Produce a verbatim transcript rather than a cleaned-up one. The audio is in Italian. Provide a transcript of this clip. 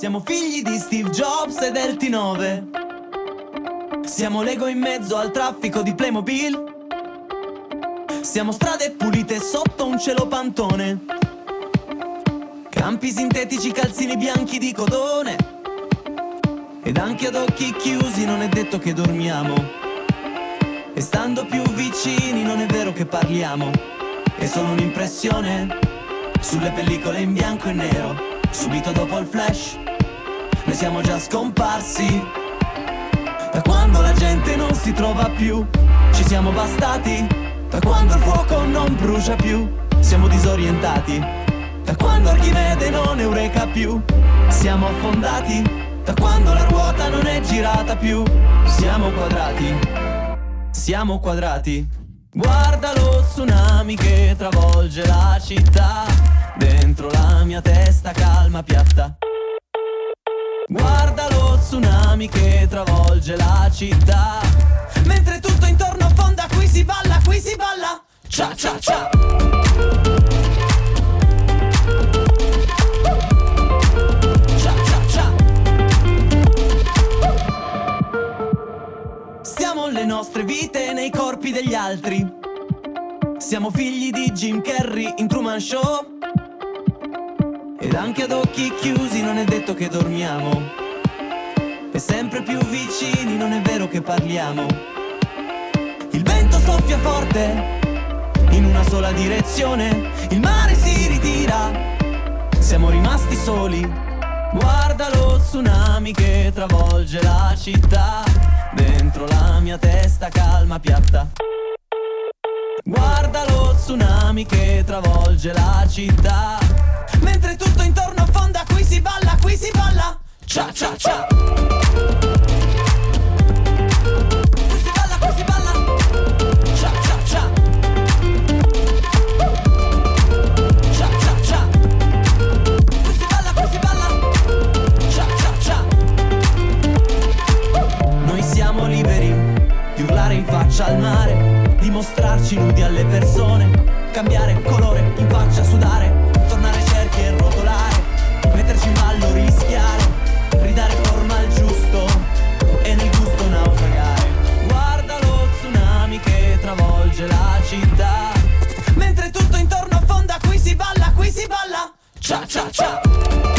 Siamo figli di Steve Jobs e del T nove. Siamo Lego in mezzo al traffico di Playmobil. Siamo strade pulite sotto un cielo pantone. Campi sintetici, calzini bianchi di cotone. Ed anche ad occhi chiusi non è detto che dormiamo. E stando più vicini non è vero che parliamo. È solo un'impressione sulle pellicole in bianco e nero. Subito dopo il flash noi siamo già scomparsi. Da quando la gente non si trova più, ci siamo bastati. Da quando il fuoco non brucia più, siamo disorientati. Da quando Archimede non eureka più, siamo affondati. Da quando la ruota non è girata più, siamo quadrati. Siamo quadrati. Guarda lo tsunami che travolge la città. Dentro la mia testa calma piatta. Guarda lo tsunami che travolge la città. Mentre tutto intorno affonda, qui si balla, qui si balla. Cia cia cia. Cia cia cia. Siamo le nostre vite nei corpi degli altri. Siamo figli di Jim Carrey in Truman Show. Ed anche ad occhi chiusi non è detto che dormiamo. E sempre più vicini non è vero che parliamo. Il vento soffia forte in una sola direzione. Il mare si ritira, siamo rimasti soli. Guarda lo tsunami che travolge la città. Dentro la mia testa calma piatta. Guarda lo tsunami che travolge la città. Mentre tutto intorno affonda, qui si balla, qui si balla. Cia cia cia. Qui si balla, qui si balla. Cia cia cia. Cia cia cia. Qui si balla, qui si balla. Cia cia cia. Noi siamo liberi di urlare in faccia al mare, di mostrarci nudi alle persone, cambiare colore in faccia, sudare, tornare cerchi e rotolare, metterci in ballo, rischiare, ridare forma al giusto e nel gusto naufragare. Guarda lo tsunami che travolge la città. Mentre tutto intorno affonda, qui si balla, qui si balla. Cia cia cia.